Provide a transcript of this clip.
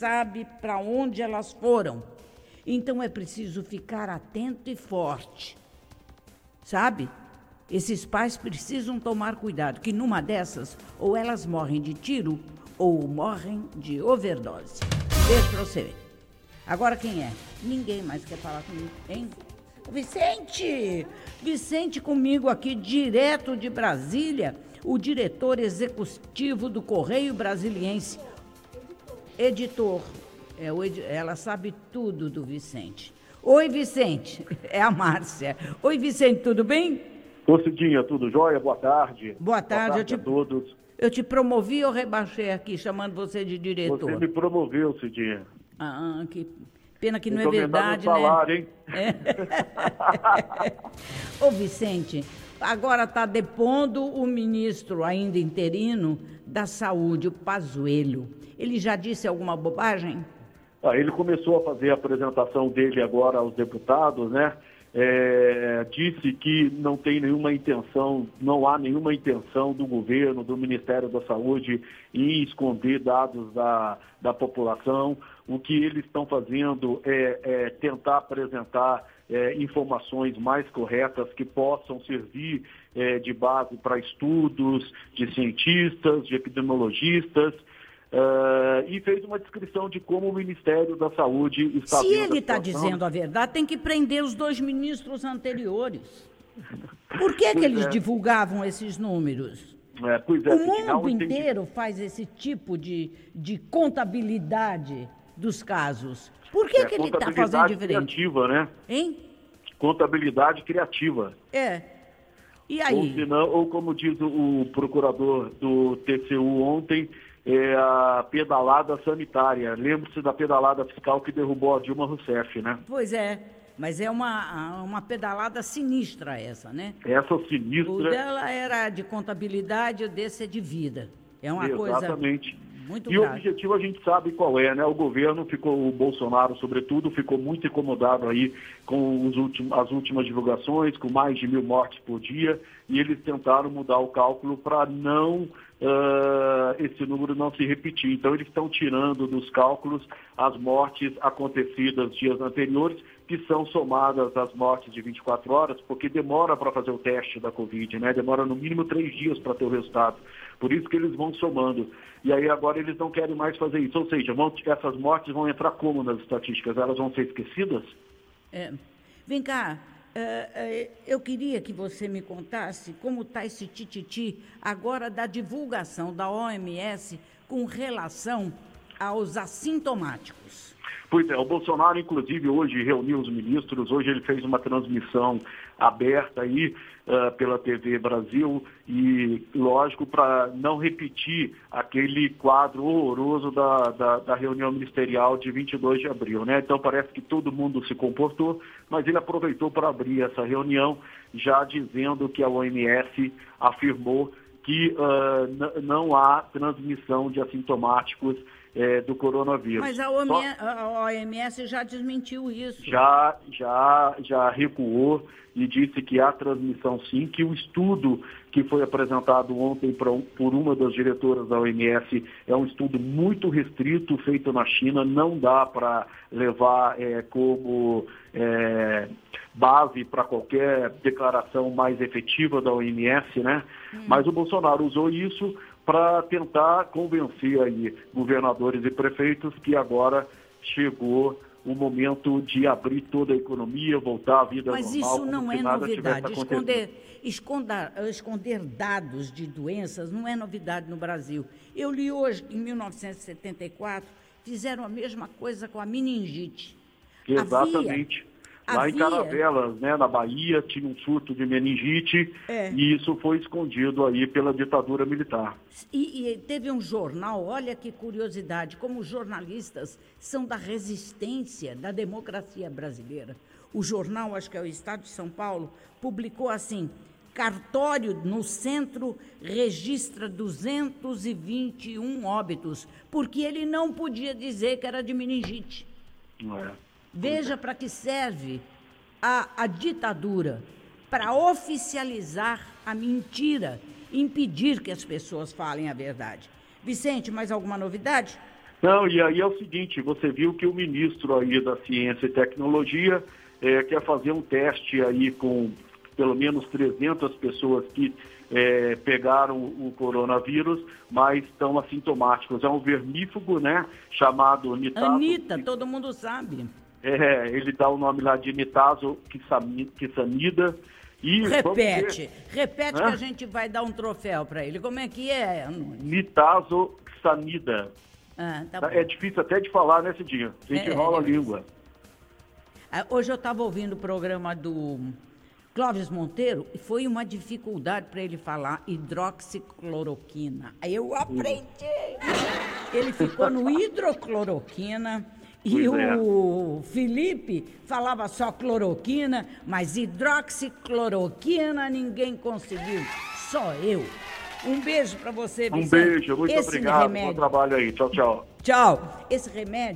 sabe para onde elas foram. Então é preciso ficar atento e forte, sabe? Esses pais precisam tomar cuidado, que numa dessas, ou elas morrem de tiro, ou morrem de overdose. Beijo pra você ver. Agora quem é? Ninguém mais quer falar comigo, hein? Vicente! Vicente comigo aqui, direto de Brasília, o diretor executivo do Correio Brasiliense. Editor. Ela sabe tudo do Vicente. Oi, Vicente. É a Márcia. Oi, Vicente, tudo bem? Ô, Cidinha, tudo jóia? Boa tarde. Boa tarde a todos. Eu te promovi ou rebaixei aqui, chamando você de diretor? Você me promoveu, Cidinha. Ah, que pena que não é verdade, né? Salário, hein? Ô, Vicente, agora está depondo o ministro ainda interino da Saúde, o Pazuello. Ele já disse alguma bobagem? Ele começou a fazer a apresentação dele agora aos deputados, né? Disse que não tem nenhuma intenção, não há nenhuma intenção do governo, do Ministério da Saúde em esconder dados da população. O que eles estão fazendo é tentar apresentar informações mais corretas que possam servir de base para estudos de cientistas, de epidemiologistas. E fez uma descrição de como o Ministério da Saúde está... Se ele está dizendo a verdade, tem que prender os 2 ministros anteriores. Por que eles divulgavam esses números? O mundo inteiro faz esse tipo de contabilidade dos casos. Por que ele está fazendo diferente? Criativa, né? Hein? Contabilidade criativa. E aí? Ou como diz o procurador do TCU ontem, a pedalada sanitária. Lembre-se da pedalada fiscal que derrubou a Dilma Rousseff, né? Pois é, mas é uma pedalada sinistra essa, né? Essa sinistra... O dela era de contabilidade, o desse é de vida. É uma Exatamente. Coisa muito grave. O objetivo a gente sabe qual é, né? O governo o Bolsonaro, sobretudo, ficou muito incomodado aí com as últimas divulgações, com mais de 1.000 mortes por dia, e eles tentaram mudar o cálculo para esse número não se repetir. Então, eles estão tirando dos cálculos as mortes acontecidas dias anteriores, que são somadas às mortes de 24 horas, porque demora para fazer o teste da Covid, né? Demora no mínimo 3 dias para ter o resultado. Por isso que eles vão somando. E aí agora eles não querem mais fazer isso. Ou seja, essas mortes vão entrar como nas estatísticas? Elas vão ser esquecidas? Vem cá, eu queria que você me contasse como está esse tititi agora da divulgação da OMS com relação aos assintomáticos. Pois é, o Bolsonaro, inclusive, hoje reuniu os ministros, hoje ele fez uma transmissão aberta aí pela TV Brasil e, lógico, para não repetir aquele quadro horroroso da reunião ministerial de 22 de abril, né? Então, parece que todo mundo se comportou, mas ele aproveitou para abrir essa reunião, já dizendo que a OMS afirmou que não há transmissão de assintomáticos do coronavírus. Mas a OMS já desmentiu isso. Já recuou e disse que há transmissão sim, que o estudo que foi apresentado ontem por uma das diretoras da OMS é um estudo muito restrito, feito na China, não dá para levar como base para qualquer declaração mais efetiva da OMS, né? Mas o Bolsonaro usou isso para tentar convencer aí governadores e prefeitos que agora chegou o momento de abrir toda a economia, voltar à vida normal. Mas isso não é novidade. Esconder dados de doenças não é novidade no Brasil. Eu li hoje, em 1974, fizeram a mesma coisa com a meningite. Exatamente. Lá em Caravelas, né, na Bahia, tinha um surto de meningite e isso foi escondido aí pela ditadura militar. E teve um jornal, olha que curiosidade, como os jornalistas são da resistência da democracia brasileira. O jornal, acho que é o Estado de São Paulo, publicou assim: cartório no centro registra 221 óbitos, porque ele não podia dizer que era de meningite. Veja para que serve a ditadura, para oficializar a mentira, impedir que as pessoas falem a verdade. Vicente, mais alguma novidade? Não, e aí é o seguinte, você viu que o ministro aí da Ciência e Tecnologia quer fazer um teste aí com pelo menos 300 pessoas que pegaram o coronavírus, mas estão assintomáticos. É um vermífugo, né, chamado nitazo. Anitta, todo mundo sabe. Ele dá o nome lá de nitazo quissamida. E repete que a gente vai dar um troféu para ele. Como é que é? Nitazo quissamida. Tá bom. É difícil até de falar, né, Cidinha? A gente enrola a língua. Hoje eu estava ouvindo o programa do Clóvis Monteiro e foi uma dificuldade para ele falar hidroxicloroquina. Aí eu aprendi. Ele ficou no hidrocloroquina e o Felipe falava só cloroquina, mas hidroxicloroquina ninguém conseguiu, só eu. Um beijo para você, Vicente. Um beijo, muito obrigado. Bom trabalho aí. Tchau, tchau. Tchau. Esse remédio